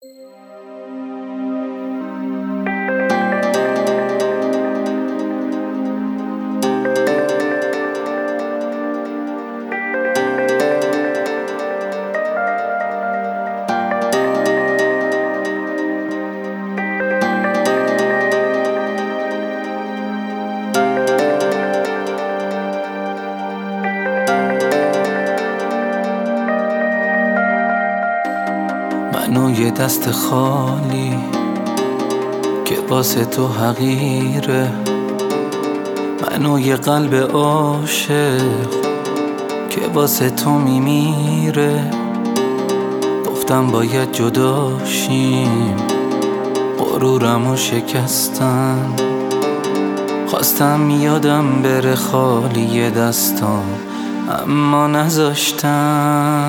منو یه دست خالی که واسه تو حقیره، منو یه قلب عاشق که واسه تو میمیره. گفتم باید جداشیم، غرورمو شکستن، خواستم یادم بره خالی دستام اما نذاشتم.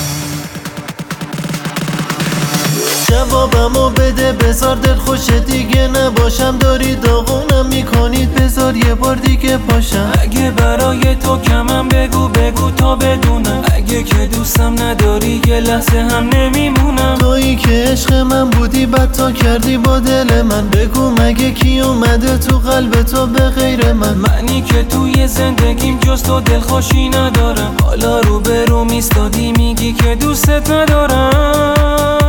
جوابمو بده بذار دل خوشه دیگه نباشم، داری داغونم میکنید بذار یه بار دیگه پاشم. اگه برای تو کمم بگو بگو تا بدونم، اگه که دوستم نداری یه لحظه هم نمیمونم. تویی که عشق من بودی بعد تا کردی با دل من، بگو مگه کی اومده تو قلب تو به غیر من؟ منی که توی زندگیم جز تو دلخوشی ندارم، حالا رو به رو میستادی میگی که دوستت ندارم.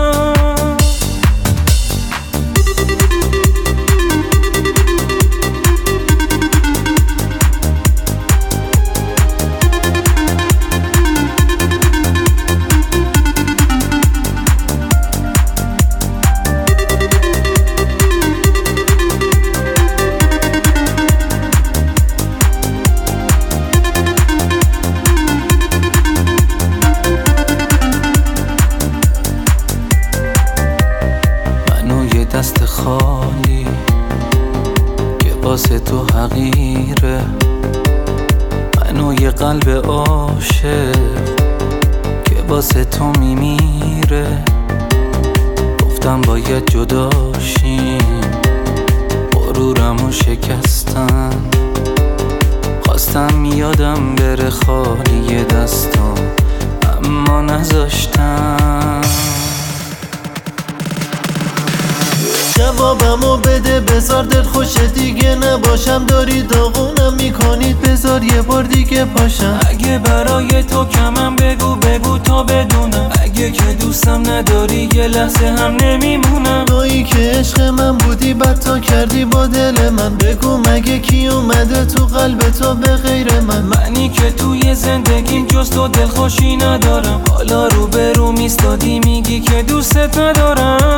دست خالی که واسه تو حقیره، منو یه قلب عاشق که واسه تو میمیره. گفتم باید جداشیم، غرورمو شکستن، خواستم یادم بره خالی دستام اما نذاشتم. جوابمو بده بذار دل خوشه دیگه نباشم، داری داغونم میکنید بذار یه بار دیگه پاشم. اگه برای تو کمم بگو بگو تا بدونم، اگه که دوستم نداری یه لحظه هم نمیمونم. تویی که عشق من بودی بعد تا کردی با دل من، بگو مگه کی اومده تو قلب تو به غیر من؟ منی که توی زندگیم جز تو دلخوشی ندارم، حالا رو به رو میستادی میگی که دوستت ندارم.